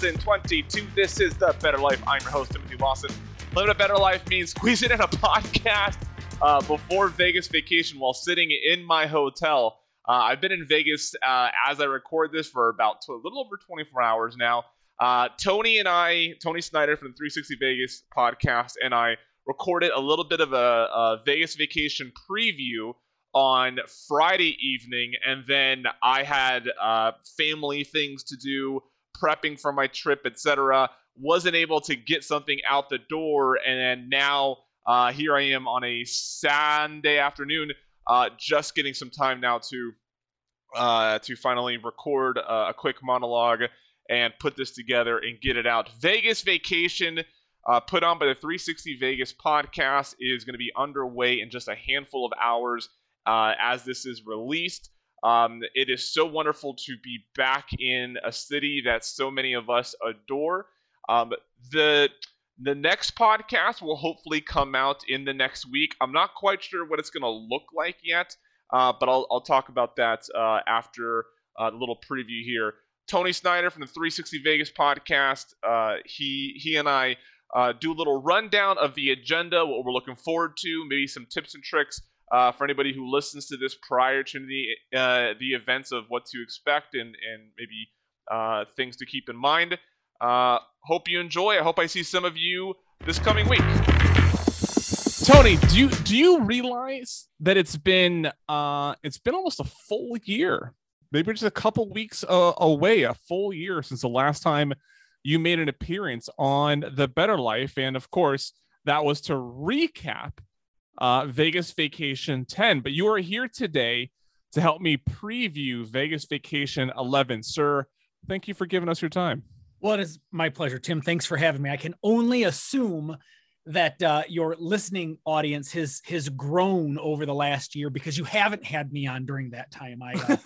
2022. This is The Better Life. I'm your host, Timothy Lawson. Living a better life means squeezing in a podcast before Vegas vacation while sitting in my hotel. I've been in Vegas as I record this for about a little over 24 hours now. Tony Snyder from the 360 Vegas podcast, and I recorded a little bit of a Vegas vacation preview on Friday evening, and then I had family things to do, prepping for my trip, etc. Wasn't able to get something out the door, and now here I am on a Sunday afternoon, just getting some time now to finally record a quick monologue and put this together and get it out. Vegas vacation, put on by the 360 Vegas podcast, is going to be underway in just a handful of hours as this is released. It is so wonderful to be back in a city that so many of us adore. The next podcast will hopefully come out in the next week. I'm not quite sure what it's going to look like yet, but I'll talk about that after a little preview here. Tony Snyder from the 360 Vegas podcast, he and I do a little rundown of the agenda, what we're looking forward to, maybe some tips and tricks for anybody who listens to this prior to the events of what to expect and maybe things to keep in mind. Hope you enjoy. I hope I see some of you this coming week. Tony, do you realize that it's been almost a full year, maybe just a couple weeks away, a full year since the last time you made an appearance on The Better Life, and of course that was to recap Vegas Vacation 10. But you are here today to help me preview Vegas Vacation 11. Sir, thank you for giving us your time. Well, it is my pleasure, Tim. Thanks for having me. I can only assume that your listening audience has grown over the last year because you haven't had me on during that time.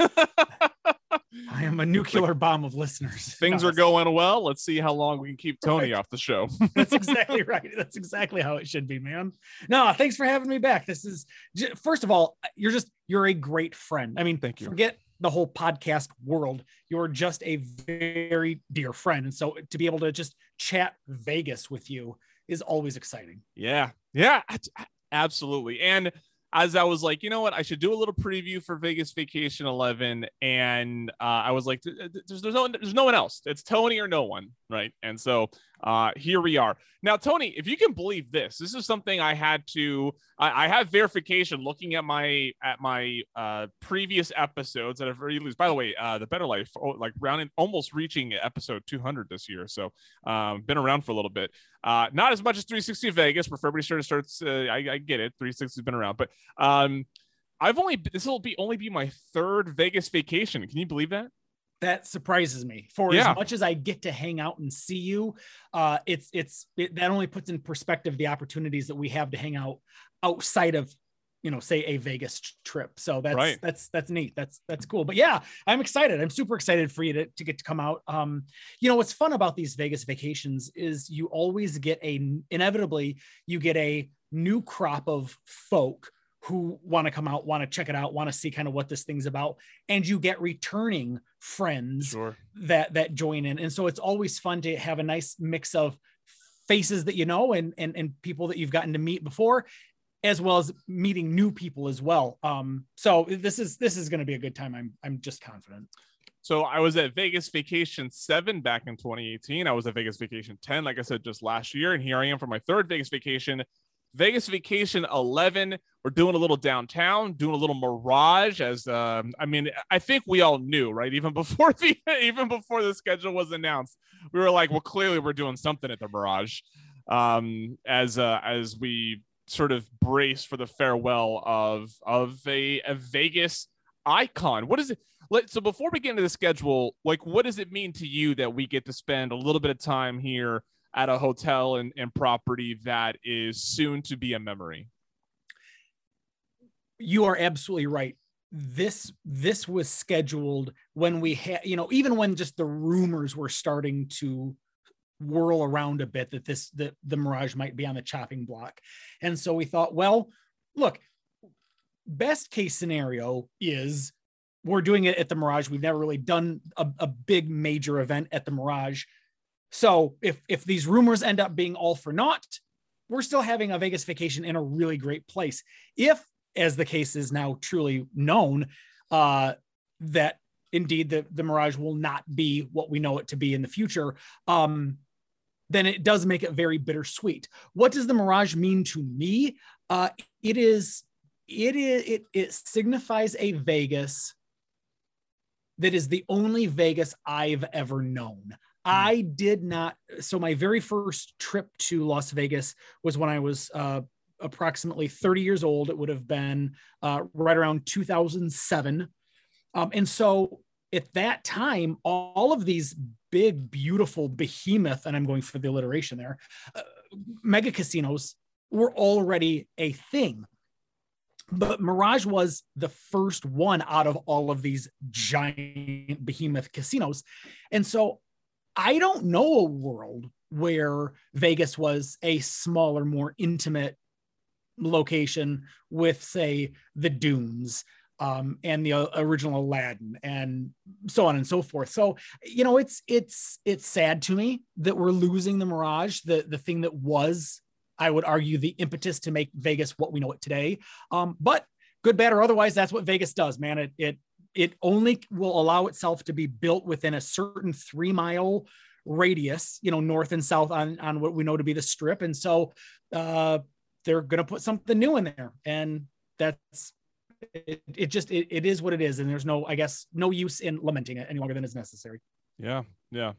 I am a nuclear bomb of listeners. Things are going well. Let's see how long we can keep Tony off the show. That's exactly right. That's exactly how it should be, man. No, thanks for having me back. This is, first of all, you're a great friend. I mean, thank you. Forget the whole podcast world. You're just a very dear friend. And so to be able to just chat Vegas with you is always exciting. Yeah, absolutely. And as I was like, you know what, I should do a little preview for Vegas Vacation 11. And I was like, there's no one else. It's Tony or no one. Right. And so here we are. Now, Tony, if you can believe this is something I had to, I have verification looking at my previous episodes that have released. By the way, The Better Life, almost reaching episode 200 this year. So been around for a little bit. Not as much as 360 Vegas, where February starts. I get it. 360 has been around, but this will only be my third Vegas vacation. Can you believe that? That surprises me. As much as I get to hang out and see you, that only puts in perspective the opportunities that we have to hang out outside of, say a Vegas trip. So that's right. That's neat. That's cool. But yeah, I'm excited. I'm super excited for you to get to come out. What's fun about these Vegas vacations is you always get inevitably you get a new crop of folk who want to come out, want to check it out, want to see kind of what this thing's about. And you get returning friends Sure. that join in. And so it's always fun to have a nice mix of faces that and people that you've gotten to meet before, as well as meeting new people as well. So this is going to be a good time. I'm just confident. So I was at Vegas Vacation 7 back in 2018. I was at Vegas Vacation 10, like I said, just last year. And here I am for my third Vegas Vacation. Vegas Vacation 11, we're doing a little downtown, doing a little Mirage I think we all knew, right? Even before the schedule was announced, we were like, well, clearly we're doing something at the Mirage as we sort of brace for the farewell of a Vegas icon. What is it? So before we get into the schedule, what does it mean to you that we get to spend a little bit of time here at a hotel and property that is soon to be a memory? You are absolutely right. This was scheduled when we had, even when just the rumors were starting to whirl around a bit that the Mirage might be on the chopping block. And so we thought, well, look, best case scenario is we're doing it at the Mirage. We've never really done a big major event at the Mirage. So if these rumors end up being all for naught, we're still having a Vegas vacation in a really great place. If, as the case is now truly known, that indeed the Mirage will not be what we know it to be in the future, then it does make it very bittersweet. What does the Mirage mean to me? It signifies a Vegas that is the only Vegas I've ever known. I did not. So my very first trip to Las Vegas was when I was approximately 30 years old. It would have been right around 2007. And so at that time, all of these big, beautiful behemoth, and I'm going for the alliteration there, mega casinos were already a thing. But Mirage was the first one out of all of these giant behemoth casinos. And so I don't know a world where Vegas was a smaller, more intimate location with, say, the Dunes and the original Aladdin and so on and so forth. So, you know, it's sad to me that we're losing the Mirage, the thing that was, I would argue, the impetus to make Vegas what we know it today. But good, bad, or otherwise, that's what Vegas does, man. It only will allow itself to be built within a certain 3-mile radius, you know, north and south on what we know to be the Strip. And so they're going to put something new in there. And that's, it is what it is. And there's no, I guess, no use in lamenting it any longer than is necessary. Yeah. Yeah.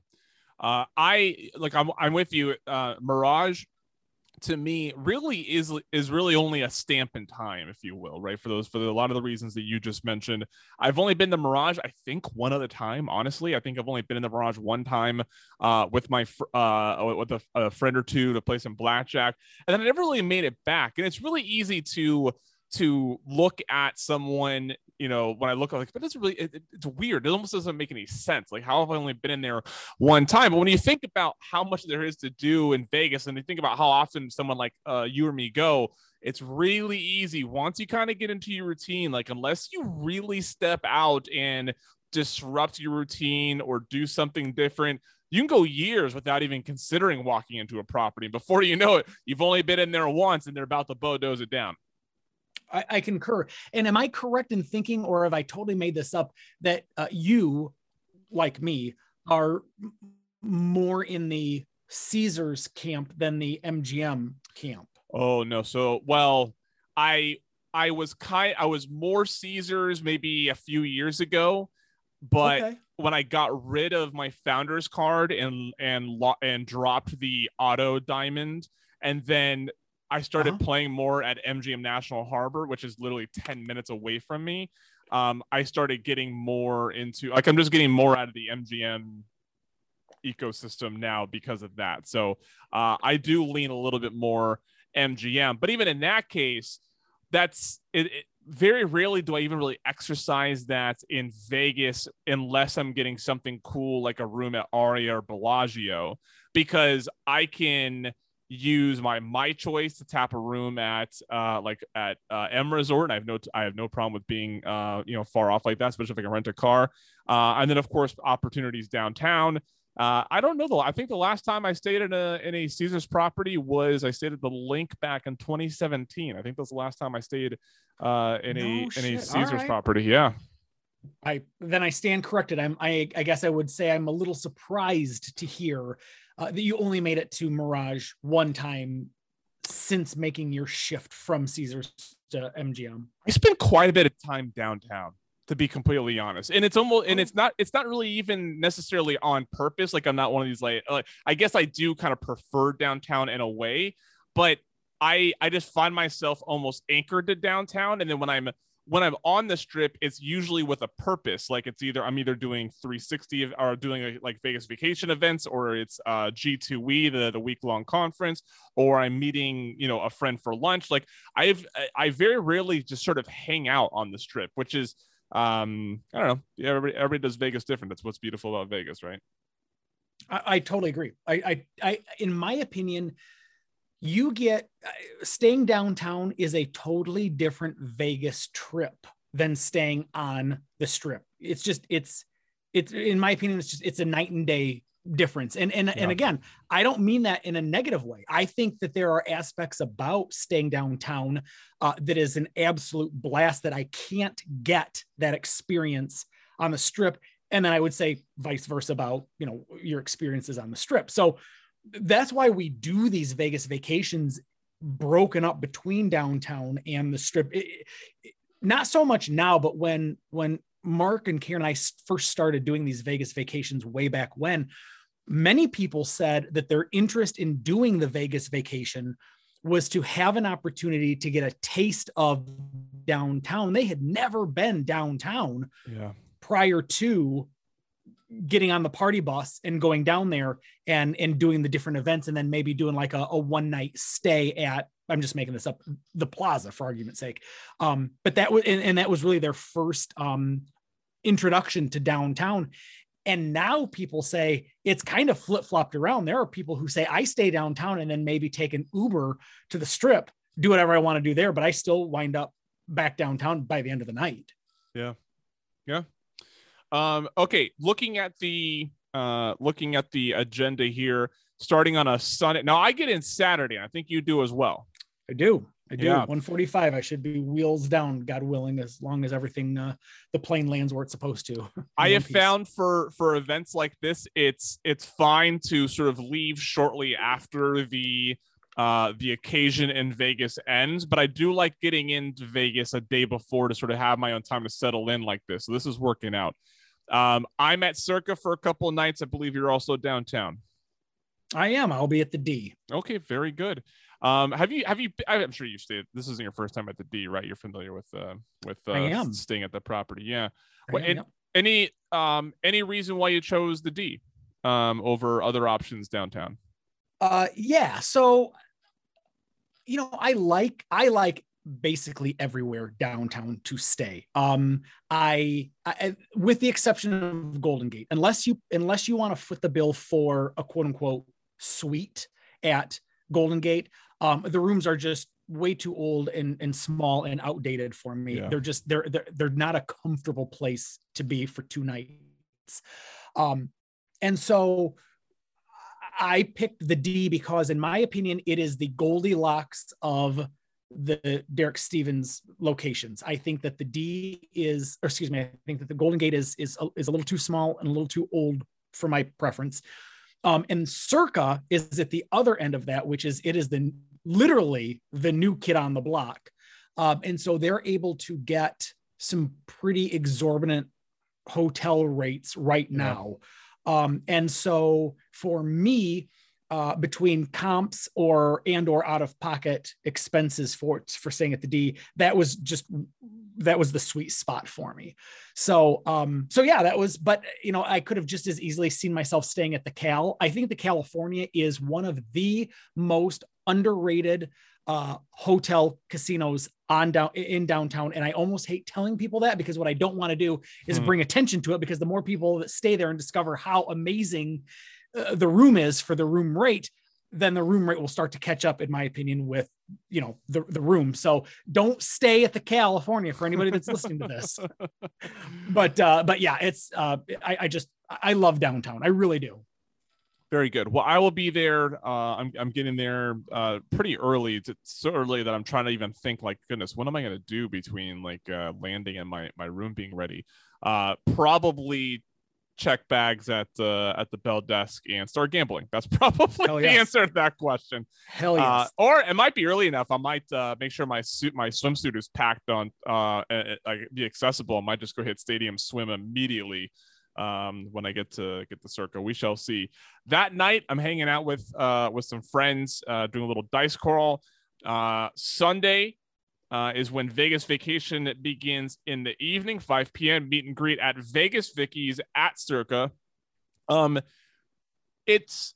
I'm with you. Mirage, to me, really is really only a stamp in time, if you will, right? For a lot of the reasons that you just mentioned. I've only been to Mirage, I think, one other time. Honestly, I think I've only been in the Mirage one time with my with a friend or two to play some blackjack, and then I never really made it back. And it's really easy to look at someone, you know, when I look, I'm like, but it's really, it's weird. It almost doesn't make any sense. Like, how have I only been in there one time? But when you think about how much there is to do in Vegas, and you think about how often someone like you or me go, it's really easy once you kind of get into your routine. Like, unless you really step out and disrupt your routine or do something different, you can go years without even considering walking into a property. Before you know it, you've only been in there once and they're about to bulldoze it down. I concur. And am I correct in thinking, or have I totally made this up, that you, like me, are more in the Caesars camp than the MGM camp? Oh no. So, well, I was more Caesars maybe a few years ago, but okay, when I got rid of my founder's card and dropped the auto diamond, and then I started playing more at MGM National Harbor, which is literally 10 minutes away from me. I started getting more into, like, I'm just getting more out of the MGM ecosystem now because of that. So I do lean a little bit more MGM, but even in that case, that's it. Very rarely do I even really exercise that in Vegas unless I'm getting something cool like a room at Aria or Bellagio, because I can use my choice to tap a room at M Resort, and I have no problem with being far off like that, especially if I can rent a car. And then of course opportunities downtown. I don't know though. I think the last time I stayed in a Caesars property was I stayed at the Link back in 2017. I think that's the last time I stayed in a Caesars property. Yeah. I stand corrected. I guess I would say I'm a little surprised to hear that you only made it to Mirage one time since making your shift from Caesars to MGM. I spent quite a bit of time downtown, to be completely honest, and it's not really even necessarily on purpose. Like, I'm not one of these like I guess I do kind of prefer downtown in a way, but I just find myself almost anchored to downtown, and then when I'm on the Strip, it's usually with a purpose. Like, I'm either doing 360 or doing like Vegas vacation events, or it's G2E, the week-long conference, or I'm meeting, a friend for lunch. Like, I very rarely just sort of hang out on the Strip, which is, I don't know. Yeah, everybody does Vegas different. That's what's beautiful about Vegas, right? I totally agree. I in my opinion, you get staying downtown is a totally different Vegas trip than staying on the Strip. It's in my opinion, it's a night and day difference. And again, I don't mean that in a negative way. I think that there are aspects about staying downtown that is an absolute blast that I can't get that experience on the Strip. And then I would say vice versa about, you know, your experiences on the Strip. So that's why we do these Vegas vacations broken up between downtown and the Strip. Not so much now, but when Mark and Karen and I first started doing these Vegas vacations way back when, many people said that their interest in doing the Vegas vacation was to have an opportunity to get a taste of downtown. They had never been downtown prior to getting on the party bus and going down there and doing the different events, and then maybe doing like a one night stay at, I'm just making this up, the Plaza for argument's sake. But that was, and that was really their first introduction to downtown. And now people say it's kind of flip-flopped around. There are people who say, I stay downtown and then maybe take an Uber to the Strip, do whatever I want to do there, but I still wind up back downtown by the end of the night. Yeah. Yeah. Okay. Looking at the agenda here, starting on a Sunday. Now I get in Saturday. I think you do as well. I do. Yeah. 1:45. I should be wheels down, God willing, as long as everything, the plane lands where it's supposed to. I have found for events like this, it's fine to sort of leave shortly after the occasion in Vegas ends, but I do like getting into Vegas a day before to sort of have my own time to settle in like this. So this is working out. I'm at Circa for a couple of nights. I believe you're also downtown. I am. I'll be at the D. Okay, very good. Have you? I'm sure you've stayed. This isn't your first time at the D, right? You're familiar with I am. staying at the property. Yeah. Yep. Any reason why you chose the D over other options downtown? Yeah. So, you know, I like basically everywhere downtown to stay. I with the exception of Golden Gate, unless you want to foot the bill for a quote unquote suite at Golden Gate, the rooms are just way too old and small and outdated for me. Yeah. They're just they're not a comfortable place to be for 2 nights. And so I picked the D because, in my opinion, it is the Goldilocks of the Derek Stevens locations. I think that the D is, or excuse me, I think that the Golden Gate is a little too small and a little too old for my preference. And Circa is at the other end of that, which is, it is literally the new kid on the block. And so they're able to get some pretty exorbitant hotel rates right now. And so for me, between comps or out of pocket expenses for staying at the D, that was the sweet spot for me. So yeah, that was, but you know, I could have just as easily seen myself staying at the Cal. I think the California is one of the most underrated hotel casinos in downtown. And I almost hate telling people that, because what I don't want to do is bring attention to it, because the more people that stay there and discover how amazing the room is for the room rate, then the room rate will start to catch up, in my opinion, with, you know, the room. So don't stay at the California for anybody that's listening to this. But yeah, it's I love downtown. I really do. Very good. Well, I will be there. I'm getting there pretty early. It's so early that I'm trying to even think, like, goodness, what am I going to do between like landing and my room being ready? Probably check bags at the bell desk and start gambling. That's probably the answer to that question. Hell yes. Or it might be early enough. I might make sure my swimsuit is packed on be accessible. I might just go hit Stadium Swim immediately when I get to the Circa. We shall see. That night I'm hanging out with some friends, doing a little dice crawl. Sunday is when Vegas Vacation begins in the evening, 5 p.m. meet and greet at Vegas Vicky's at Circa. It's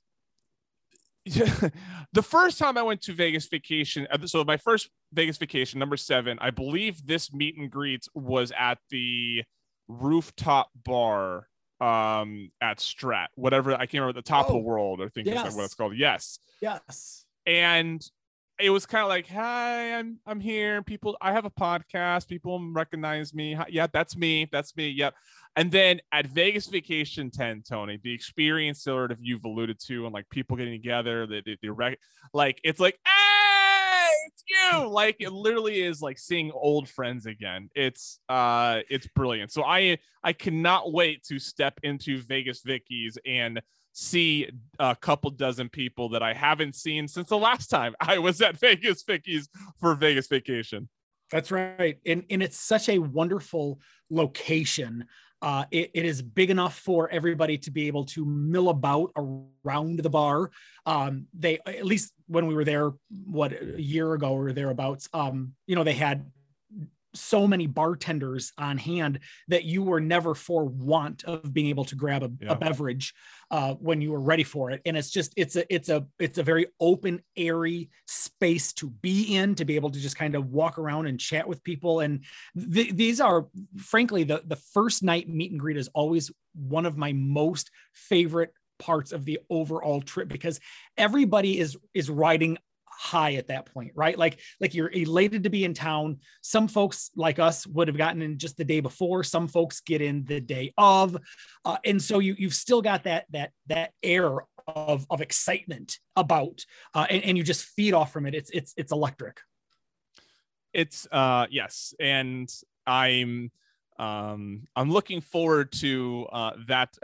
the first time I went to Vegas Vacation. So my first Vegas Vacation, number 7, I believe this meet and greet was at the rooftop bar at Strat, whatever. I can't remember, the top of the world, I think is what it's called. Yes. And it was kind of like, hi, I'm here. People, I have a podcast. People recognize me. Yeah, that's me. Yep. And then at Vegas Vacation 10, Tony, the experience sort of you've alluded to, and like people getting together, like it's like, hey, it's you. Like it literally is like seeing old friends again. It's brilliant. So I cannot wait to step into Vegas Vicky's and see a couple dozen people that I haven't seen since the last time I was at Vegas Vicky's for Vegas Vacation. That's right. And it's such a wonderful location. It is big enough for everybody to be able to mill about around the bar. They, at least when we were there, a year ago or thereabouts, they had so many bartenders on hand that you were never for want of being able to grab a beverage when you were ready for it. And it's a very open, airy space to be in, to be able to just kind of walk around and chat with people. And these are, frankly, the first night meet and greet is always one of my most favorite parts of the overall trip, because everybody is riding high at that point, right? Like you're elated to be in town. Some folks like us would have gotten in just the day before. Some folks get in the day of, and so you've still got that air of excitement about, and you just feed off from it. It's electric. It's yes, and I'm looking forward to that.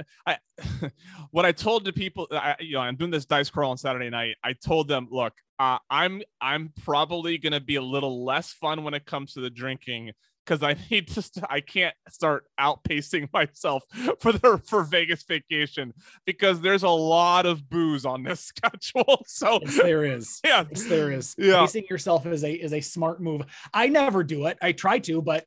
What I told the people, I'm doing this dice crawl on Saturday night. I told them, look, I'm probably going to be a little less fun when it comes to the drinking, because I can't start outpacing myself for Vegas Vacation, because there's a lot of booze on this schedule. So yes, there is. Yeah, yes, there is. Yeah. Pacing yourself is a smart move. I never do it. I try to, but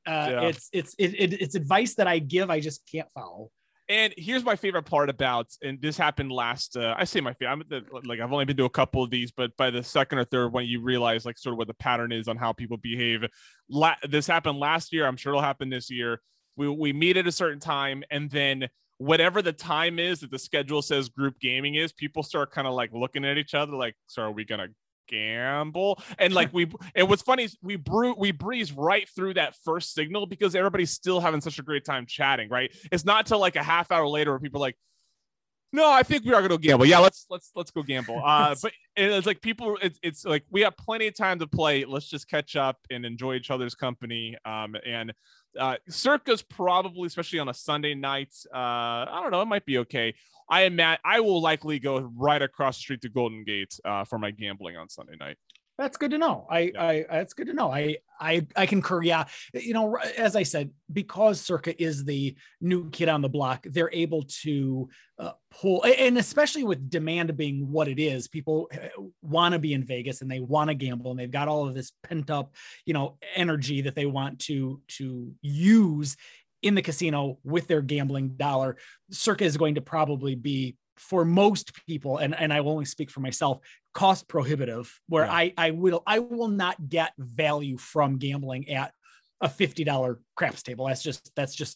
it's advice that I give. I just can't follow. And here's my favorite part about, and this happened last, I say my favorite, I've only been to a couple of these, but by the second or third one, you realize like sort of what the pattern is on how people behave. This happened last year. I'm sure it'll happen this year. We meet at a certain time, and then whatever the time is that the schedule says group gaming is, people start kind of like looking at each other like, so are we going to gamble? And like and what's funny is we breeze right through that first signal, because everybody's still having such a great time chatting, right? It's not till like a half hour later where people are like, no, I think we are gonna gamble. Yeah, let's go gamble. But it's like people, it's like we have plenty of time to play. Let's just catch up and enjoy each other's company. And Circa's probably, especially on a Sunday night, I don't know, it might be okay. I will likely go right across the street to Golden Gate for my gambling on Sunday night. That's good to know. That's good to know. I concur. Yeah. As I said, because Circa is the new kid on the block, they're able to pull, and especially with demand being what it is, people want to be in Vegas and they want to gamble, and they've got all of this pent up, energy that they want to use in the casino with their gambling dollar. Circa is going to probably be, for most people, and I will only speak for myself, cost prohibitive, where I will not get value from gambling at a $50 craps table. That's just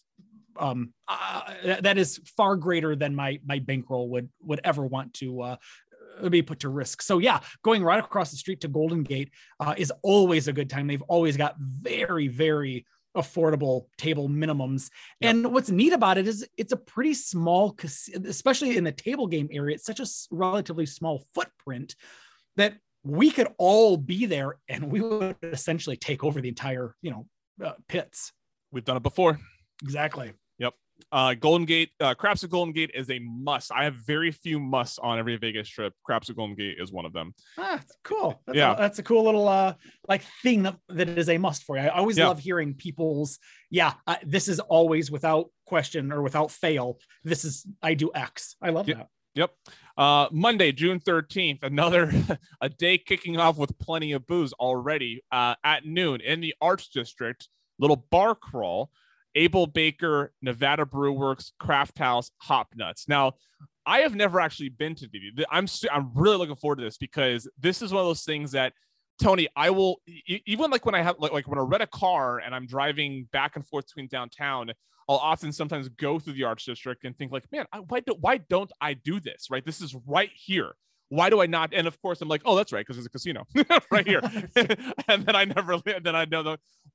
that is far greater than my bankroll would ever want to be put to risk. So yeah, going right across the street to Golden Gate is always a good time. They've always got very, very affordable table minimums. Yep. And what's neat about it is it's a pretty small, especially in the table game area. It's such a relatively small footprint that we could all be there and we would essentially take over the entire, pits. We've done it before. Exactly. Yep. Golden Gate, Craps at Golden Gate is a must. I have very few musts on every Vegas trip. Craps at Golden Gate is one of them. Cool. That's a cool little thing that is a must for you. I always love hearing people's, this is always without question or without fail. I do X. I love that. Yep. Monday, June 13th, another a day kicking off with plenty of booze already at noon in the Arts District, little bar crawl. Able Baker, Nevada Brew Works, Craft House, Hop Nuts. Now, I have never actually been to DD. I'm really looking forward to this, because this is one of those things that, Tony, I will, even like when I have like when I rent a car and I'm driving back and forth between downtown, I'll often sometimes go through the Arts District and think like, man, why don't I do this? Right, this is right here. Why do I not? And of course, I'm like, oh, that's right, because there's a casino right here. And then I know that.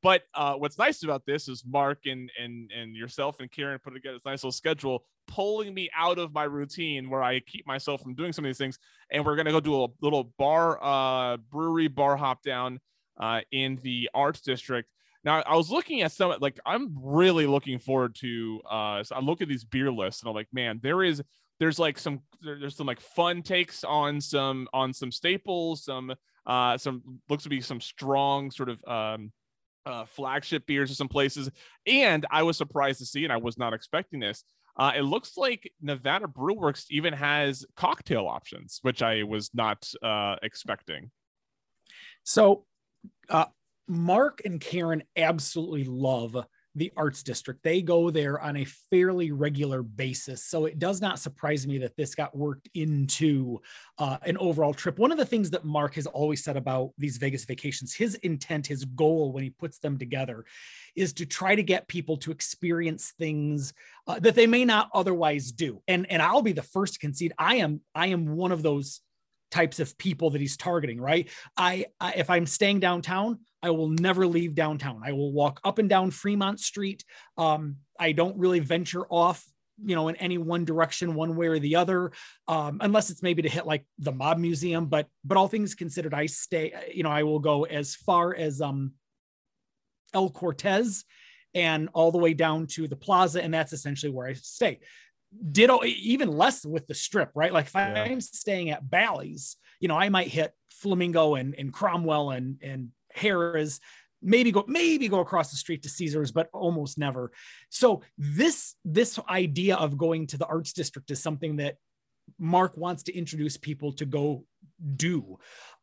But what's nice about this is Mark and yourself and Karen put together this nice little schedule, pulling me out of my routine where I keep myself from doing some of these things. And we're going to go do a little brewery bar hop down in the Arts District. Now, I was looking at some, like, I'm really looking forward to, so I look at these beer lists and I'm like, man, there's some like fun takes on some staples, some looks to be some strong sort of flagship beers in some places. And I was surprised to see, and I was not expecting this, it looks like Nevada Brew Works even has cocktail options, which I was not expecting. So Mark and Karen absolutely love the Arts District. They go there on a fairly regular basis. So it does not surprise me that this got worked into an overall trip. One of the things that Mark has always said about these Vegas vacations, his intent, his goal when he puts them together, is to try to get people to experience things that they may not otherwise do. And I'll be the first to concede, I am one of those types of people that he's targeting, right? I if I'm staying downtown, I will never leave downtown. I will walk up and down Fremont Street. I don't really venture off, in any one direction, one way or the other, unless it's maybe to hit like the Mob Museum. But all things considered, I stay, I will go as far as El Cortez and all the way down to the Plaza. And that's essentially where I stay. Ditto, even less with the Strip, right? Like if I'm staying at Bally's, I might hit Flamingo and Cromwell and Harrah's, maybe go across the street to Caesars, but almost never. So this idea of going to the Arts District is something that Mark wants to introduce people to go do.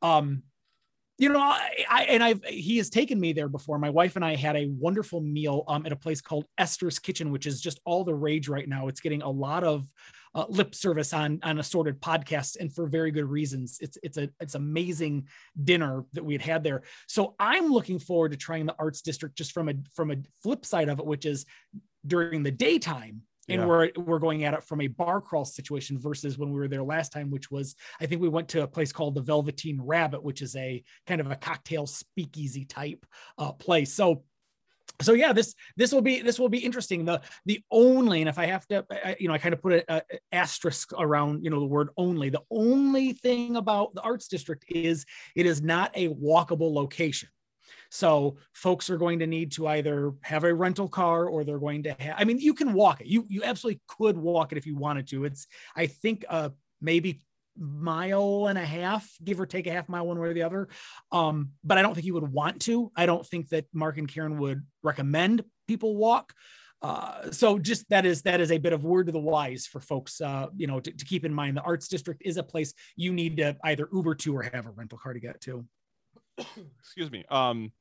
He has taken me there before. My wife and I had a wonderful meal at a place called Esther's Kitchen, which is just all the rage right now. It's getting a lot of lip service on assorted podcasts, and for very good reasons. It's amazing dinner that we had there. So I'm looking forward to trying the Arts District just from a flip side of it, which is during the daytime. And we're going at it from a bar crawl situation versus when we were there last time, which was, I think we went to a place called the Velveteen Rabbit, which is a kind of a cocktail speakeasy type place. So yeah, this will be interesting. The only, and if I have to, I kind of put an asterisk around, the word only. The only thing about the Arts District is it is not a walkable location. So folks are going to need to either have a rental car or they're going to have, you can walk it. You absolutely could walk it if you wanted to. It's, I think, maybe mile and a half, give or take a half mile one way or the other. But I don't think you would want to. I don't think that Mark and Karen would recommend people walk. So just that is a bit of word to the wise for folks, to keep in mind. The Arts District is a place you need to either Uber to or have a rental car to get to. Excuse me.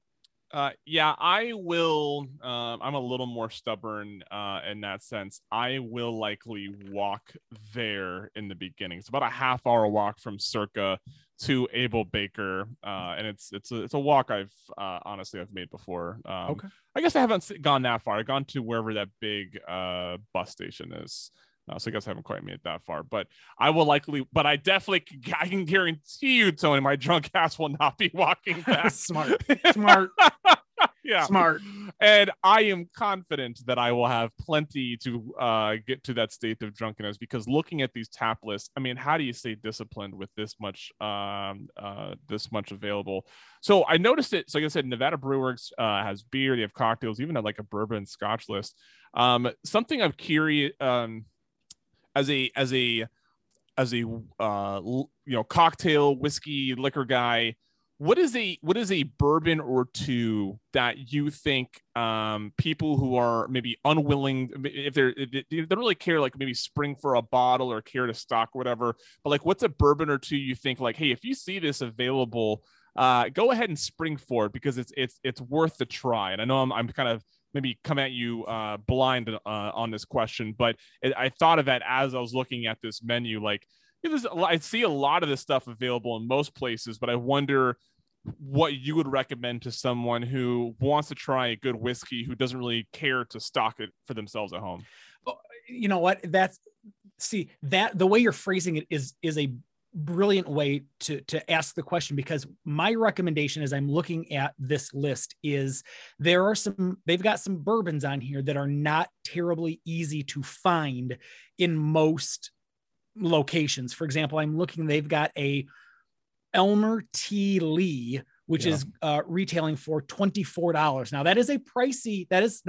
I will. I'm a little more stubborn in that sense. I will likely walk there in the beginning. It's about a half-hour walk from Circa to Abel Baker, and it's a walk I've made before. Okay. I guess I haven't gone that far. I've gone to wherever that big bus station is. So I guess I haven't quite made it that far, but I will likely, but I can guarantee you, Tony, my drunk ass will not be walking back. Smart. Yeah. Smart. And I am confident that I will have plenty to get to that state of drunkenness, because looking at these tap lists, how do you stay disciplined with this much available? So I noticed it. So like I said, Nevada Brew Works has beer, they have cocktails, even have like a bourbon scotch list. Something I'm curious, as a cocktail whiskey liquor guy, what is a bourbon or two that you think people who are maybe unwilling, if they don't really care, like maybe spring for a bottle or care to stock or whatever, but like what's a bourbon or two you think like, hey, if you see this available, go ahead and spring for it, because it's worth the try. And I know I'm kind of maybe come at you blind on this question, but I thought of that as I was looking at this menu. Like, I see a lot of this stuff available in most places, but I wonder what you would recommend to someone who wants to try a good whiskey, who doesn't really care to stock it for themselves at home. You know what? The way you're phrasing it is brilliant way to ask the question, because my recommendation as I'm looking at this list is they've got some bourbons on here that are not terribly easy to find in most locations. For example, they've got a Elmer T. Lee, which is retailing for $24. Now that is a pricey, that is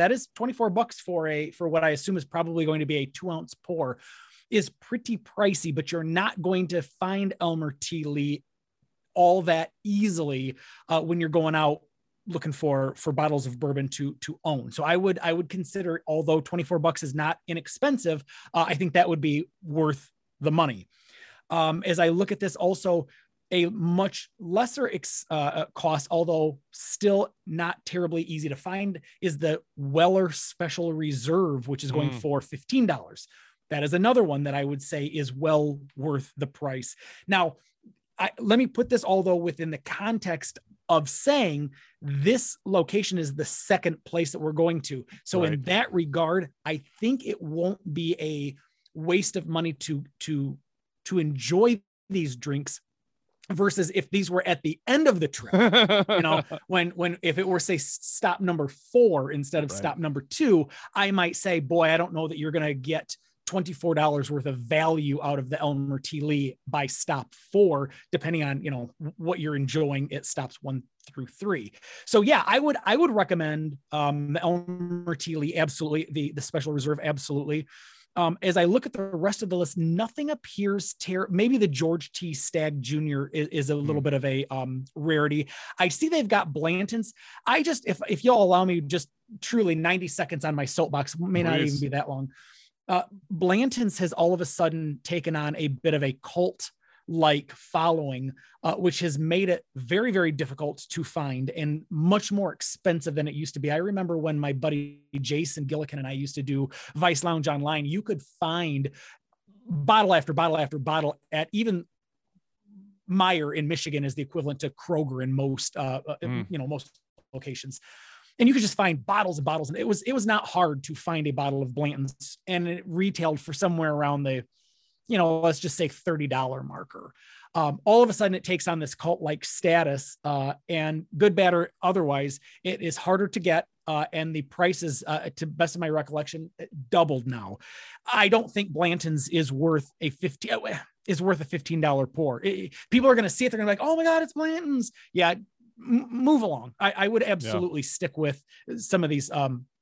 $24 for what I assume is probably going to be a 2-ounce pour, is pretty pricey, but you're not going to find Elmer T. Lee all that easily when you're going out looking for bottles of bourbon to own. So I would consider, although $24 is not inexpensive, I think that would be worth the money. As I look at this, also a much lesser cost, although still not terribly easy to find, is the Weller Special Reserve, which is going for $15. That is another one that I would say is well worth the price. Now, let me put this, although, within the context of saying this location is the second place that we're going to. So in that regard, I think it won't be a waste of money to enjoy these drinks versus if these were at the end of the trip, when if it were, say, stop number 4 instead of stop number 2, I might say, boy, I don't know that you're going to get $24 worth of value out of the Elmer T. Lee by stop 4, depending on, what you're enjoying at stops 1 through 3. So yeah, I would recommend the Elmer T. Lee. Absolutely. The Special Reserve. Absolutely. As I look at the rest of the list, nothing appears maybe the George T. Stagg Jr. is a little bit of a rarity. I see they've got Blanton's. If y'all allow me just truly 90 seconds on my soapbox, may not even be that long. Blanton's has all of a sudden taken on a bit of a cult-like following, which has made it very, very difficult to find and much more expensive than it used to be. I remember when my buddy Jason Gillikin and I used to do Vice Lounge online, you could find bottle after bottle after bottle at even Meijer in Michigan is the equivalent to Kroger in most, most locations. And you could just find bottles and bottles. And it was not hard to find a bottle of Blanton's, and it retailed for somewhere around the, let's just say $30 marker. All of a sudden it takes on this cult-like status, and good, bad, or otherwise, it is harder to get. And the prices, to best of my recollection, doubled now. I don't think Blanton's is worth a $15 pour. People are going to see it. They're going to be like, oh my God, it's Blanton's. Yeah. Move along. I would absolutely stick with some of these,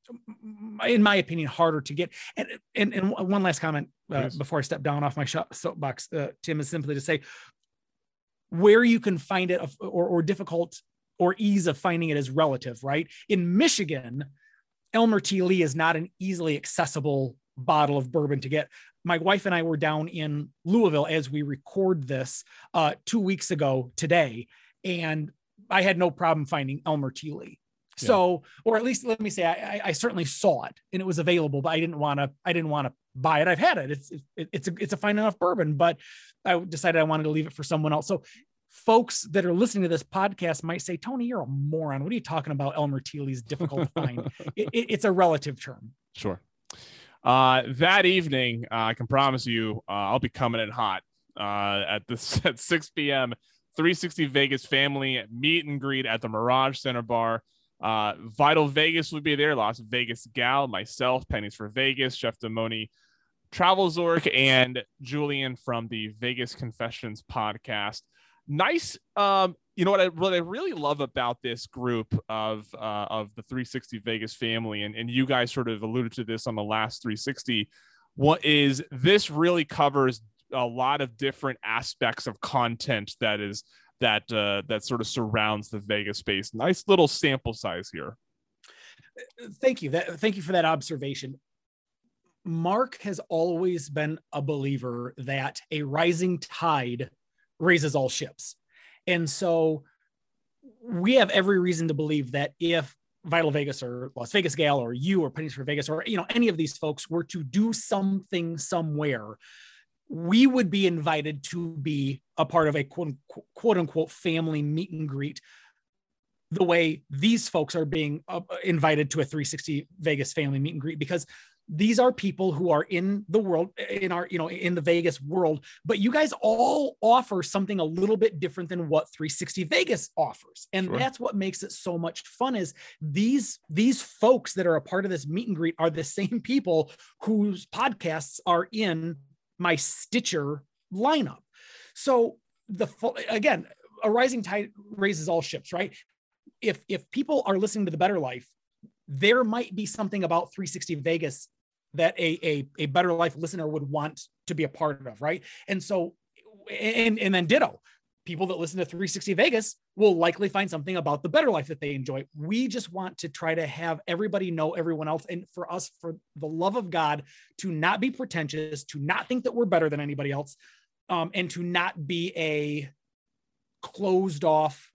in my opinion, harder to get. And one last comment before I step down off my soapbox, Tim, is simply to say where you can find it or difficult or ease of finding it is relative, right? In Michigan, Elmer T. Lee is not an easily accessible bottle of bourbon to get. My wife and I were down in Louisville as we record this 2 weeks ago today, and I had no problem finding Elmer T. Lee. So, or at least let me say, I certainly saw it and it was available, but I didn't want to buy it. I've had it. It's a fine enough bourbon, but I decided I wanted to leave it for someone else. So folks that are listening to this podcast might say, Tony, you're a moron. What are you talking about? Elmer T. Lee's difficult to find. It's a relative term. Sure. That evening, I can promise you, I'll be coming in hot at 6 p.m. 360 Vegas family meet and greet at the Mirage Center Bar. Vital Vegas would be there. Las Vegas Gal, myself, Pennies for Vegas, Chef Demoni, Travel Zork, and Julian from the Vegas Confessions podcast. Nice. What I really love about this group of the 360 Vegas family, and you guys sort of alluded to this on the last 360. What is this really covers a lot of different aspects of content that sort of surrounds the Vegas space. Nice little sample size here. Thank you. Thank you for that observation. Mark has always been a believer that a rising tide raises all ships. And so we have every reason to believe that if Vital Vegas or Las Vegas Gal or you or Pennies for Vegas or any of these folks were to do something somewhere, we would be invited to be a part of a quote unquote family meet and greet the way these folks are being invited to a 360 Vegas family meet and greet, because these are people who are in the world, in our, in the Vegas world, but you guys all offer something a little bit different than what 360 Vegas offers. And Sure. That's what makes it so much fun, is these folks that are a part of this meet and greet are the same people whose podcasts are in my Stitcher lineup. So again, a rising tide raises all ships, right? If people are listening to the Better Life, there might be something about 360 Vegas that a Better Life listener would want to be a part of, right? And so, and then ditto, people that listen to 360 Vegas will likely find something about the Better Life that they enjoy. We just want to try to have everybody know everyone else. And for us, for the love of God, to not be pretentious, to not think that we're better than anybody else, and to not be a closed off,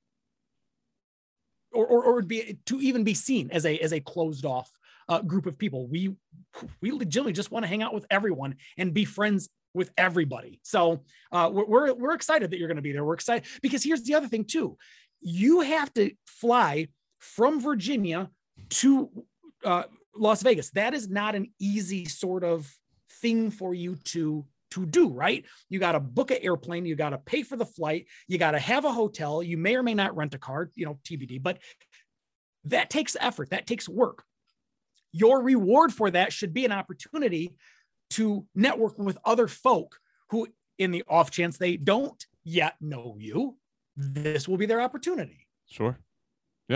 or to even be seen as a closed off group of people. We legitimately just want to hang out with everyone and be friends with everybody. So we're excited that you're going to be there. We're excited because here's the other thing too. You have to fly from Virginia to Las Vegas. That is not an easy sort of thing for you to do, right? You got to book an airplane, you got to pay for the flight, you got to have a hotel, you may or may not rent a car, TBD, but that takes effort, that takes work. Your reward for that should be an opportunity to network with other folk who, in the off chance they don't yet know you, this will be their opportunity. Sure. Yeah.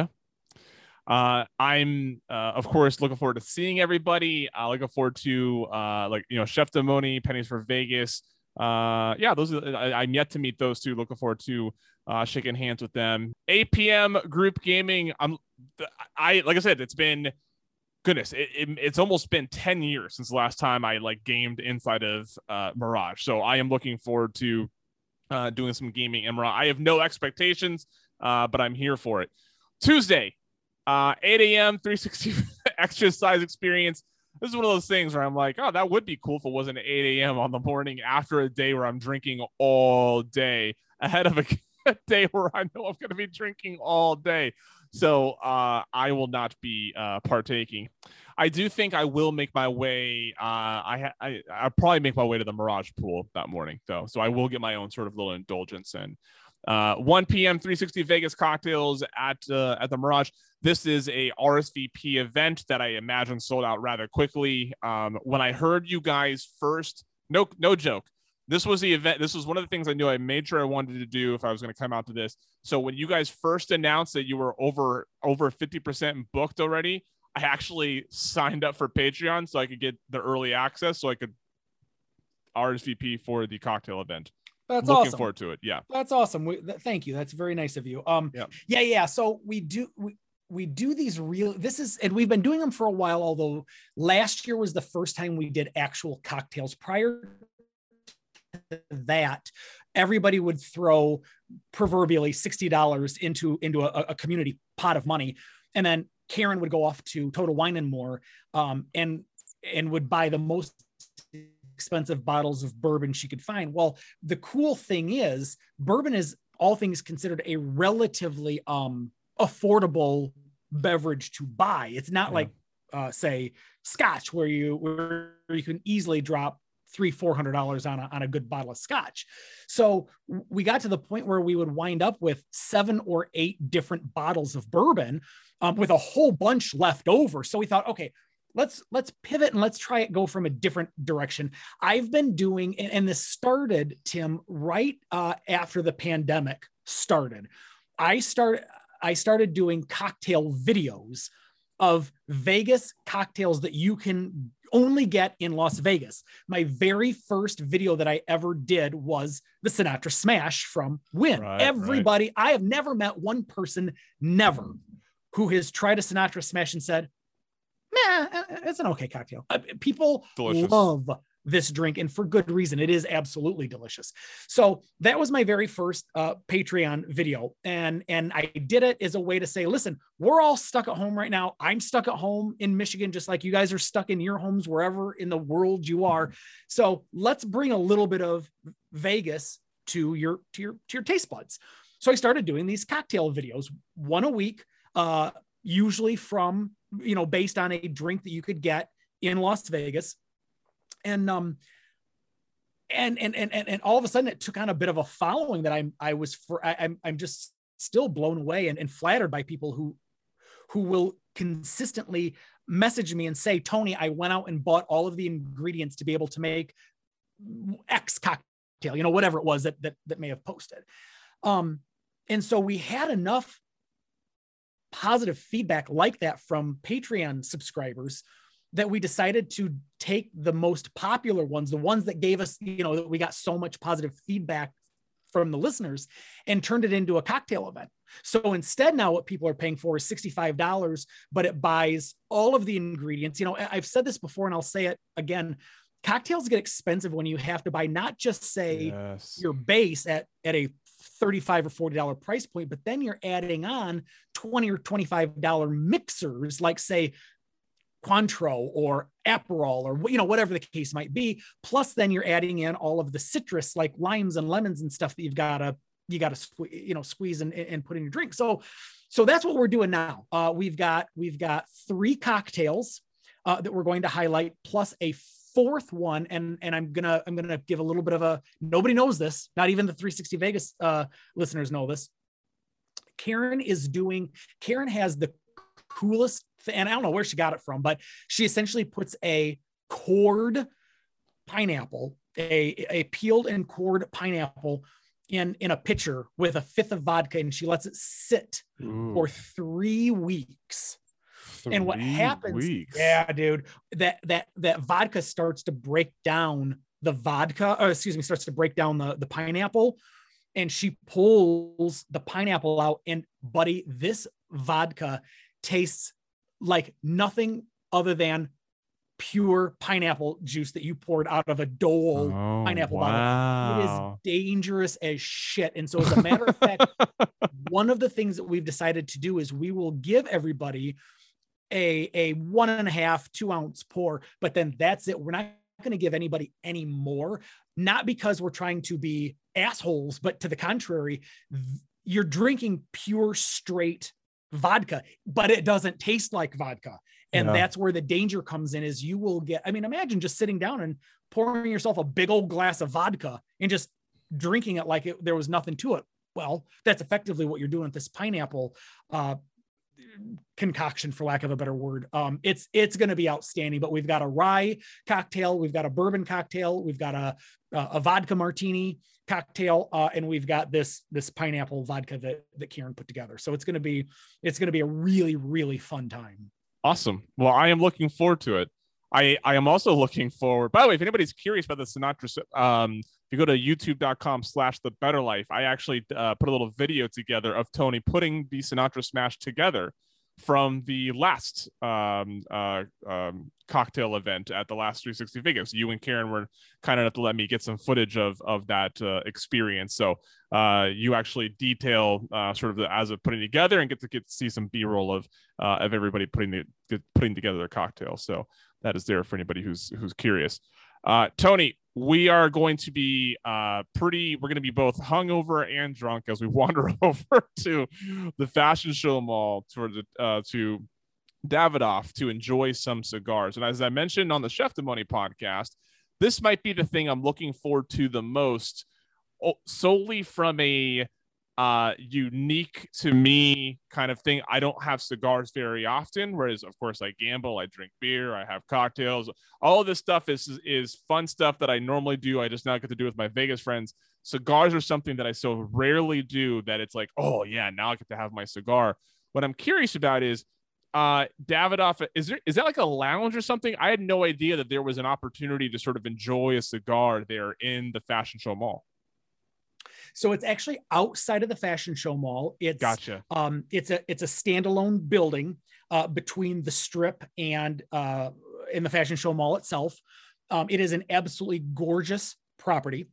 I'm of course looking forward to seeing everybody. Looking forward to Chef Demoni, Pennies for Vegas. Those are, I'm yet to meet those two. Looking forward to shaking hands with them. 8 p.m. group gaming. Like I said, it's been goodness. It's almost been 10 years since the last time I gamed inside of Mirage. So I am looking forward to doing some gaming in Mirage. I have no expectations, but I'm here for it. Tuesday. 8 a.m. 360 extra size experience. This is one of those things where I'm like, oh, that would be cool if it wasn't 8 a.m. on the morning after a day where I'm drinking all day, ahead of a day where I know I'm going to be drinking all day. So I will not be partaking. I do think I will make my way. I'll probably make my way to the Mirage pool that morning, though. So I will get my own sort of little indulgence in. 1 p.m. 360 Vegas cocktails at the Mirage. This is a RSVP event that I imagine sold out rather quickly. When I heard you guys first, no joke, this was the event. This was one of the things I knew I made sure I wanted to do if I was going to come out to this. So when you guys first announced that you were over 50% booked already, I actually signed up for Patreon so I could get the early access, so I could RSVP for the cocktail event. That's looking awesome. forward to it. Yeah, that's awesome. Thank you. That's very nice of you. Yeah. So we do these and we've been doing them for a while, although last year was the first time we did actual cocktails. Prior to that, everybody would throw proverbially $60 into a community pot of money. And then Karen would go off to Total Wine and More and would buy the most expensive bottles of bourbon she could find. Well, the cool thing is bourbon is, all things considered, a relatively affordable beverage to buy. It's not like say Scotch where you can easily drop $300-400 on a good bottle of Scotch. So we got to the point where we would wind up with 7 or 8 different bottles of bourbon with a whole bunch left over. So we thought, okay, let's pivot and let's try it, go from a different direction. I've been doing, and this started, Tim, right after the pandemic started. I started doing cocktail videos of Vegas cocktails that you can only get in Las Vegas. My very first video that I ever did was the Sinatra Smash from Wynn. Everybody, I have never met one person, never, who has tried a Sinatra Smash and said, nah, it's an okay cocktail. People love this drink, and for good reason. It is absolutely delicious. So that was my very first Patreon video. And I did it as a way to say, listen, we're all stuck at home right now. I'm stuck at home in Michigan, just like you guys are stuck in your homes, wherever in the world you are. So let's bring a little bit of Vegas to your taste buds. So I started doing these cocktail videos, one a week, usually from, based on a drink that you could get in Las Vegas. And all of a sudden it took on a bit of a following that I'm just still blown away and flattered by people who will consistently message me and say, Tony, I went out and bought all of the ingredients to be able to make X cocktail, whatever it was that may have posted. And so we had enough positive feedback like that from Patreon subscribers that we decided to take the most popular ones, the ones that gave us, that we got so much positive feedback from the listeners, and turned it into a cocktail event. So instead, now what people are paying for is $65, but it buys all of the ingredients. I've said this before and I'll say it again. Cocktails get expensive when you have to buy not just say your base at a $35 or $40 price point, but then you're adding on $20 or $25 mixers, like say Cointreau or Aperol or whatever the case might be. Plus, then you're adding in all of the citrus like limes and lemons and stuff that you got to squeeze and put in your drink. So that's what we're doing now. We've got 3 cocktails that we're going to highlight, plus a 4th one, and I'm gonna give a little bit of a, nobody knows this, not even the 360 Vegas listeners know this. Karen has the coolest, and I don't know where she got it from, but she essentially puts a cored pineapple, a peeled and cored pineapple in a pitcher with a 5th of vodka, and she lets it sit for 3 weeks. And what happens, yeah, dude, that vodka starts to break down starts to break down the pineapple, and she pulls the pineapple out, and buddy, this vodka tastes like nothing other than pure pineapple juice that you poured out of a Dole pineapple bottle. It is dangerous as shit. And so as a matter of fact, one of the things that we've decided to do is we will give everybody a 1.5, 2 ounce pour, but then that's it. We're not going to give anybody any more, not because we're trying to be assholes, but to the contrary, you're drinking pure straight vodka, but it doesn't taste like vodka. And that's where the danger comes in, is you will get, imagine just sitting down and pouring yourself a big old glass of vodka and just drinking it like there was nothing to it. Well, that's effectively what you're doing with this pineapple concoction, for lack of a better word. It's going to be outstanding, but we've got a rye cocktail, we've got a bourbon cocktail, we've got a vodka martini cocktail, and we've got this pineapple vodka that Karen put together. So it's going to be a really, really fun time. Awesome. Well, I am looking forward to it. I am also looking forward, by the way, if anybody's curious about the Sinatra, if you go to youtube.com/thebetterlife, I actually put a little video together of Tony putting the Sinatra Smash together from the last cocktail event at the last 360 Vegas. You and Karen were kind enough to let me get some footage of that experience. So you actually detail sort of as of putting together, and get to see some B-roll of everybody putting together their cocktail. So that is there for anybody who's curious. Tony, we are going to be we're going to be both hungover and drunk as we wander over to the Fashion Show Mall to Davidoff to enjoy some cigars. And as I mentioned on the Chef de Money podcast, this might be the thing I'm looking forward to the most, solely from a unique to me kind of thing. I don't have cigars very often, whereas of course I gamble, I drink beer, I have cocktails. All of this stuff is fun stuff that I normally do. I just not get to do with my Vegas friends. Cigars are something that I so rarely do that it's like, oh yeah, now I get to have my cigar. What I'm curious about is Davidoff, is that like a lounge or something? I had no idea that there was an opportunity to sort of enjoy a cigar there in the Fashion Show Mall. So it's actually outside of the Fashion Show Mall. It's gotcha. It's a standalone building between the Strip and in the Fashion Show Mall itself. It is an absolutely gorgeous property.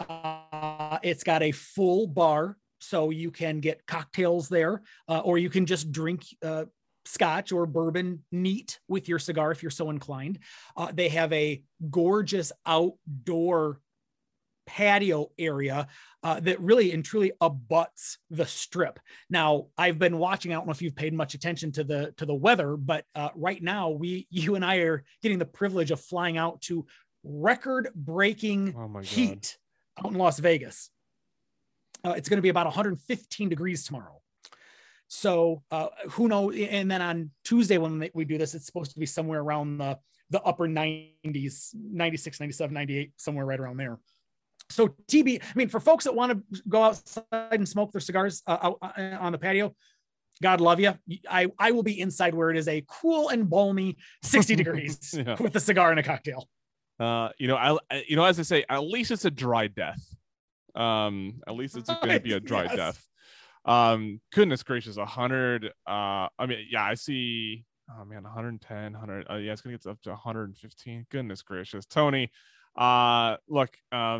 It's got a full bar, so you can get cocktails there, or you can just drink scotch or bourbon neat with your cigar if you're so inclined. They have a gorgeous outdoor patio area that really and truly abuts the strip. Now, I've been watching, I don't know if you've paid much attention to the weather, but right now you and I are getting the privilege of flying out to record-breaking heat out in Las Vegas. It's going to be about 115 degrees tomorrow. So who knows? And then on Tuesday, when we do this, it's supposed to be somewhere around the upper 90s, 96, 97, 98, somewhere right around there. So I mean, for folks that want to go outside and smoke their cigars out on the patio, God love you. I will be inside where it is a cool and balmy 60 degrees with a cigar and a cocktail. As I say, at least it's a dry death. At least it's going to be a dry death. Goodness gracious, 100. I see. Oh man, 110, 100. It's gonna get up to 115. Goodness gracious, Tony. Look,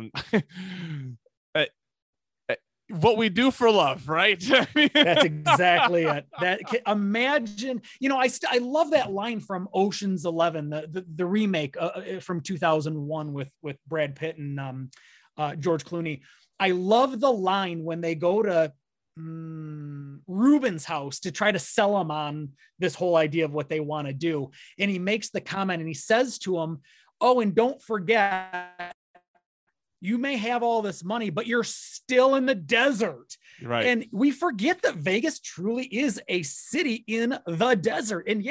what we do for love, right? That's exactly it. Imagine, I love that line from Ocean's 11, the remake from 2001 with Brad Pitt and George Clooney. I love the line when they go to Ruben's house to try to sell him on this whole idea of what they want to do. And he makes the comment and he says to him, "Oh, and don't forget, you may have all this money, but you're still in the desert." Right. And we forget that Vegas truly is a city in the desert. And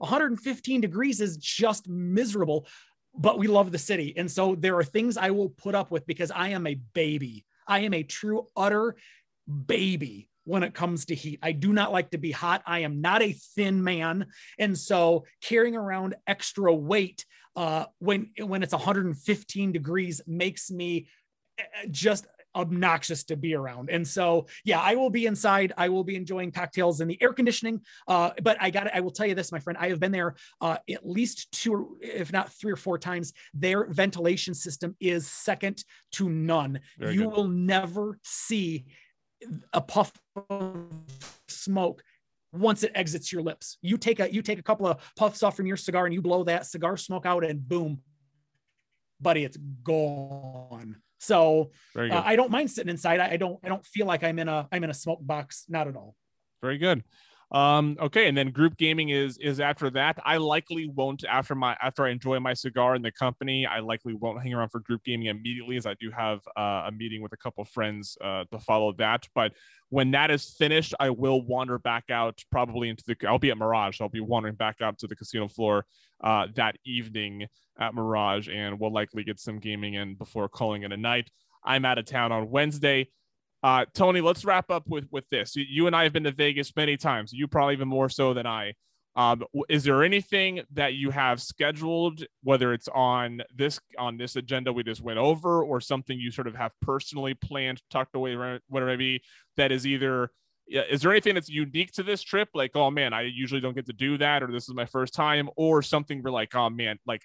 115 degrees is just miserable, but we love the city. And so there are things I will put up with because I am a baby. I am a true, utter baby when it comes to heat. I do not like to be hot. I am not a thin man. And so carrying around extra weight when it's 115 degrees makes me just obnoxious to be around. And so, I will be inside. I will be enjoying cocktails in the air conditioning. But I will tell you this, my friend, I have been there at least 2, if not 3 or 4 times. Their ventilation system is second to none. You will never see a puff of smoke once it exits your lips. You take a couple of puffs off from your cigar and you blow that cigar smoke out and boom, buddy, it's gone. So I don't mind sitting inside. I don't feel like I'm in a smoke box. Not at all. Very good. Okay, and then group gaming is after that. I likely won't after I enjoy my cigar in the company. I likely won't hang around for group gaming immediately, as I do have a meeting with a couple of friends to follow that. But when that is finished, I will wander back out probably I'll be at Mirage. So I'll be wandering back out to the casino floor that evening at Mirage, and we'll likely get some gaming in before calling it a night. I'm out of town on Wednesday. Tony, let's wrap up with this. You and I have been to Vegas many times. You probably even more so than I. Is there anything that you have scheduled, whether it's on this agenda we just went over, or something you sort of have personally planned, tucked away, whatever it may be, that is either, is there anything that's unique to this trip? Like, oh man, I usually don't get to do that, or this is my first time, or something we're like, oh man, like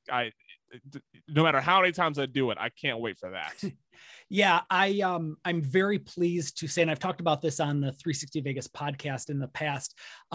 no matter how many times I do it, I can't wait for that. Yeah, I'm very pleased to say, and I've talked about this on the 360 Vegas podcast in the past.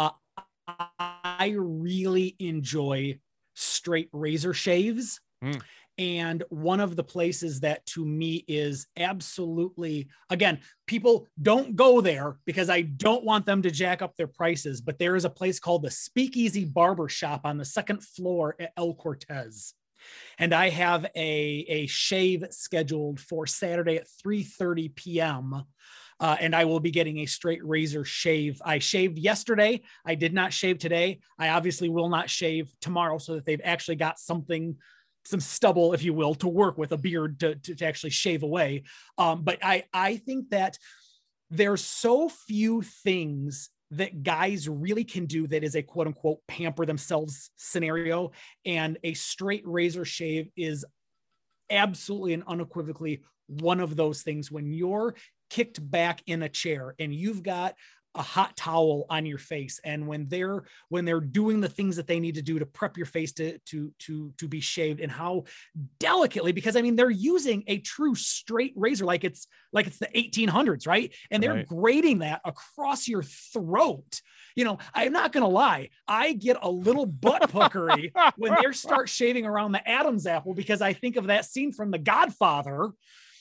I really enjoy straight razor shaves. And one of the places that to me is absolutely, again, people don't go there because I don't want them to jack up their prices, but there is a place called the Speakeasy Barber Shop on the 2nd floor at El Cortez. And I have a shave scheduled for Saturday at 3:30 p.m. And I will be getting a straight razor shave. I shaved yesterday. I did not shave today. I obviously will not shave tomorrow, so that they've actually got some stubble, if you will, to work with, a beard to actually shave away. But I think that there's so few things that guys really can do that is a quote unquote pamper themselves scenario. And a straight razor shave is absolutely and unequivocally one of those things. When you're kicked back in a chair and you've got a hot towel on your face, and when they're doing the things that they need to do to prep your face to be shaved, and how delicately, because I mean, they're using a true straight razor, like it's the 1800s, right? And they're grating that across your throat. I'm not going to lie. I get a little butt puckery when they start shaving around the Adam's apple, because I think of that scene from The Godfather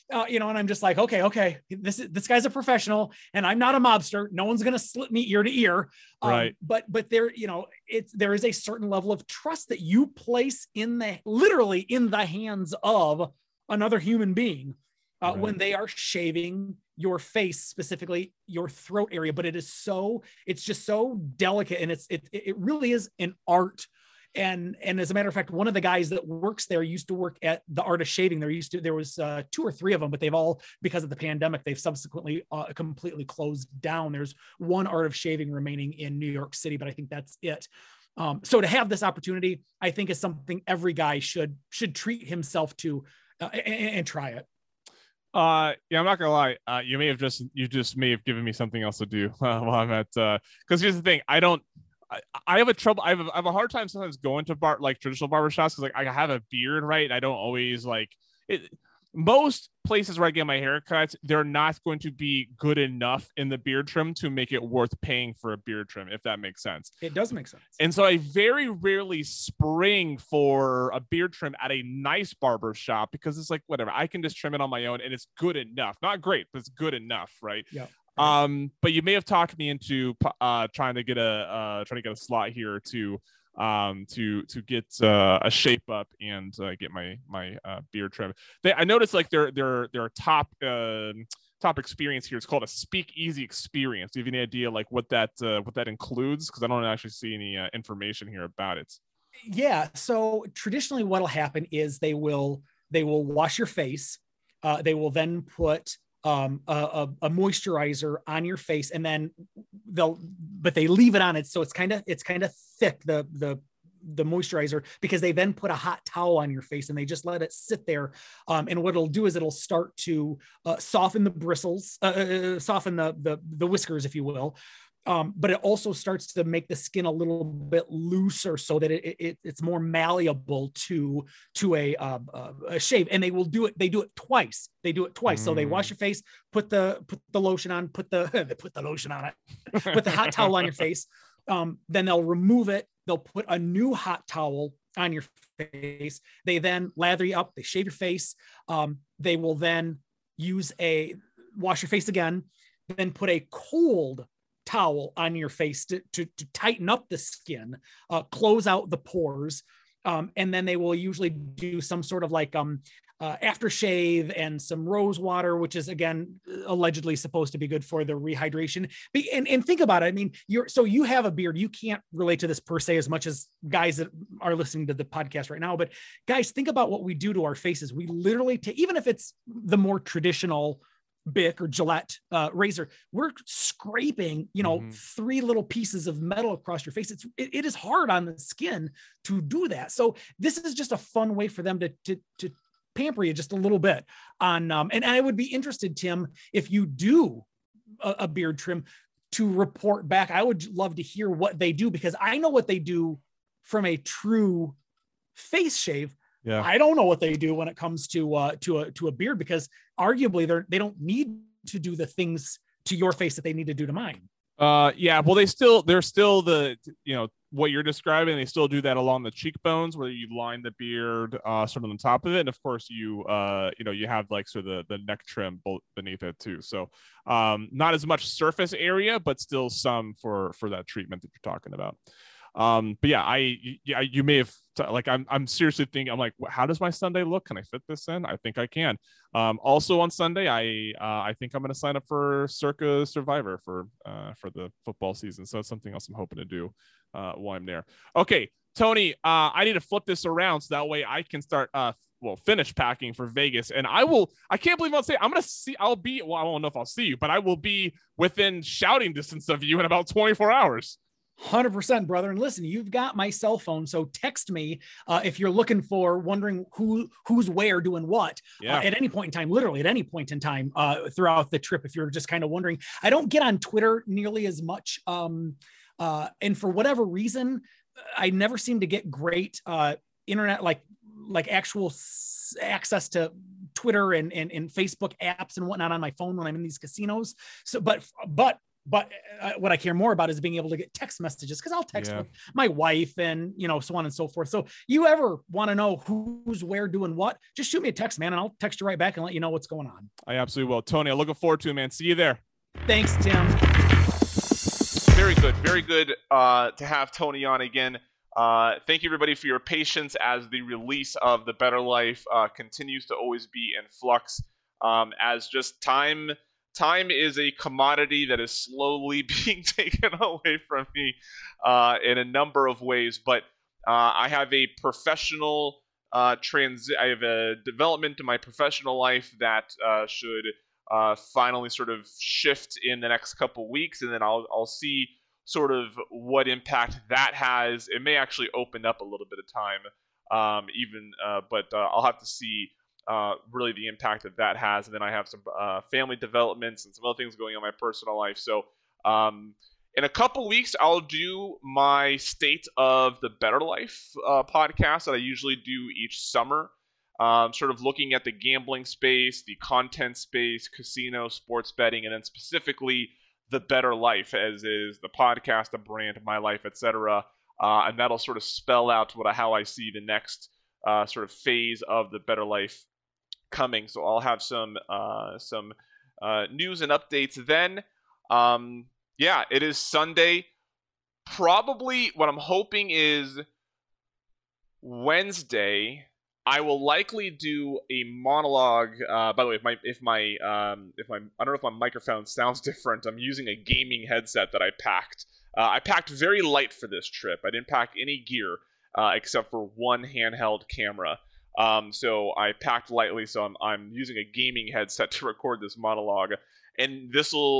and I'm just like, okay, this guy's a professional, and I'm not a mobster. No one's gonna slit me ear to ear. Right. But there, there is a certain level of trust that you place literally in the hands of another human being Right. when they are shaving your face, specifically your throat area. But it's just so delicate, and it really is an art. And as a matter of fact, one of the guys that works there used to work at the Art of Shaving. There was 2 or 3 of them, but they've all, because of the pandemic, they've subsequently completely closed down. There's one Art of Shaving remaining in New York City, but I think that's it. So to have this opportunity, I think is something every guy should treat himself to and try it. Yeah, I'm not gonna lie. You just may have given me something else to do while I'm at. Because here's the thing, I have a hard time sometimes going to traditional barbershops because I have a beard, right? And I don't always like it. Most places where I get my haircuts, they're not going to be good enough in the beard trim to make it worth paying for a beard trim, if that makes sense. It does make sense. And so I very rarely spring for a beard trim at a nice barber shop because it's like, whatever, I can just trim it on my own and it's good enough. Not great, but it's good enough, right? Yeah. But you may have talked me into trying to get a slot here to get a shape up and get my beard trim. I noticed like their top experience here is called a Speakeasy experience. Do you have any idea like what that includes? Because I don't actually see any information here about it. Yeah. So traditionally, what'll happen is they will wash your face. They will then put a moisturizer on your face, and then they leave it on it, so it's kind of thick, the moisturizer, because they then put a hot towel on your face and they just let it sit there. And what it'll do is it'll start to soften the bristles, soften the whiskers, if you will. But it also starts to make the skin a little bit looser so that it's more malleable to a shave. And they do it twice. So they wash your face, put the lotion on, put the lotion on it, put the hot towel on your face. Then they'll remove it. They'll put a new hot towel on your face. They then lather you up. They shave your face. They will then wash your face again, then put a cold towel on your face to tighten up the skin, close out the pores. And then they will usually do some sort of like aftershave and some rose water, which is again allegedly supposed to be good for the rehydration. And think about it. I mean, you have a beard. You can't relate to this per se as much as guys that are listening to the podcast right now. But guys, think about what we do to our faces. We literally take, even if it's the more traditional Bic or Gillette razor, we're scraping 3 little pieces of metal across your face. It is hard on the skin to do that. So this is just a fun way for them to pamper you just a little bit on and I would be interested, Tim, if you do a beard trim, to report back. I would love to hear what they do, because I know what they do from a true face shave. Yeah. I don't know what they do when it comes to a beard, because arguably they don't need to do the things to your face that they need to do to mine. Yeah, well, they're still the, what you're describing. They still do that along the cheekbones, where you line the beard sort of on top of it, and of course you have like sort of the neck trim beneath it too. So not as much surface area, but still some for that treatment that you're talking about. But yeah, you may have I'm seriously thinking, I'm like, how does my Sunday look? Can I fit this in? I think I can. Also on Sunday, I think I'm going to sign up for Circa Survivor for the football season. So that's something else I'm hoping to do while I'm there. Okay, Tony, I need to flip this around so that way I can start finish packing for Vegas. And I can't believe I don't know if I'll see you, but I will be within shouting distance of you in about 24 hours. 100%, brother. And listen, you've got my cell phone, so text me if you're wondering who's where doing what. Yeah. At any point in time, literally at any point in time throughout the trip, if you're just kind of wondering. I don't get on Twitter nearly as much, and for whatever reason, I never seem to get great internet, like actual access to Twitter and Facebook apps and whatnot on my phone when I'm in these casinos. So, but But what I care more about is being able to get text messages, because I'll text with my wife and, so on and so forth. So you ever want to know who's where doing what, just shoot me a text, man, and I'll text you right back and let you know what's going on. I absolutely will. Tony, I'm looking forward to it, man. See you there. Thanks, Tim. Very good. Very good to have Tony on again. Thank you, everybody, for your patience as the release of The Better Life continues to always be in flux. As just time is a commodity that is slowly being taken away from me in a number of ways. But I have a professional I have a development in my professional life that should finally sort of shift in the next couple weeks, and then I'll see sort of what impact that has. It may actually open up a little bit of time, but I'll have to see really the impact that has. And then I have some family developments and some other things going on in my personal life. So in a couple weeks, I'll do my State of the Better Life podcast that I usually do each summer, sort of looking at the gambling space, the content space, casino, sports betting, and then specifically The Better Life, as is the podcast, the brand, my life, etc. And that'll sort of spell out how I see the next sort of phase of The Better Life coming. So I'll have some news and updates then. It is Sunday. Probably what I'm hoping is Wednesday, I will likely do a monologue. By the way, if my I don't know if my microphone sounds different. I'm using a gaming headset that I packed. I packed very light for this trip. I didn't pack any gear except for one handheld camera. So I packed lightly. So I'm using a gaming headset to record this monologue, and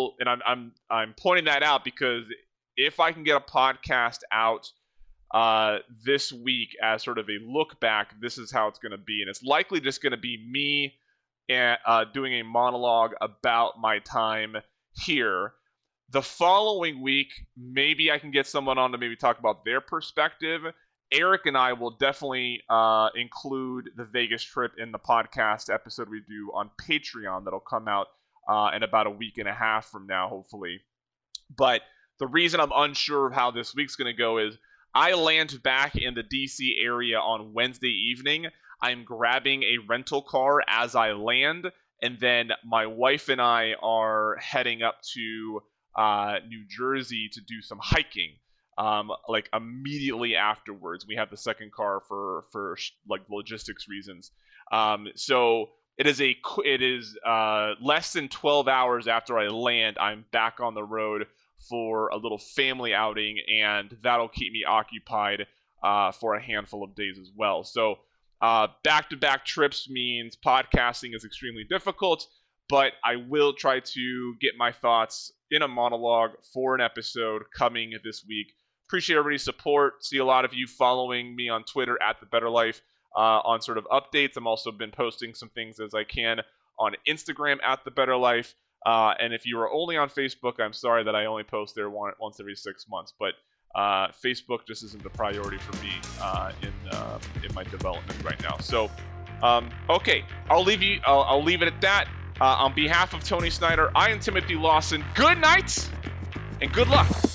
I'm pointing that out because if I can get a podcast out this week as sort of a look back, this is how it's going to be. And it's likely just going to be me doing a monologue about my time here. The following week, maybe I can get someone on to maybe talk about their perspective. Eric and I will definitely include the Vegas trip in the podcast episode we do on Patreon that'll come out in about a week and a half from now, hopefully. But the reason I'm unsure of how this week's going to go is I land back in the DC area on Wednesday evening. I'm grabbing a rental car as I land, and then my wife and I are heading up to New Jersey to do some hiking. Like immediately afterwards, we have the second car for like logistics reasons. So it is less than 12 hours after I land. I'm back on the road for a little family outing, and that'll keep me occupied for a handful of days as well. So back-to-back trips means podcasting is extremely difficult, but I will try to get my thoughts in a monologue for an episode coming this week. Appreciate everybody's support. See a lot of you following me on Twitter at The Better Life on sort of updates. I'm also been posting some things as I can on Instagram at The Better Life. And if you are only on Facebook, I'm sorry that I only post there once every 6 months. But Facebook just isn't the priority for me in my development right now. So, okay, I'll leave it at that. On behalf of Tony Snyder, I am Timothy Lawson. Good night and good luck.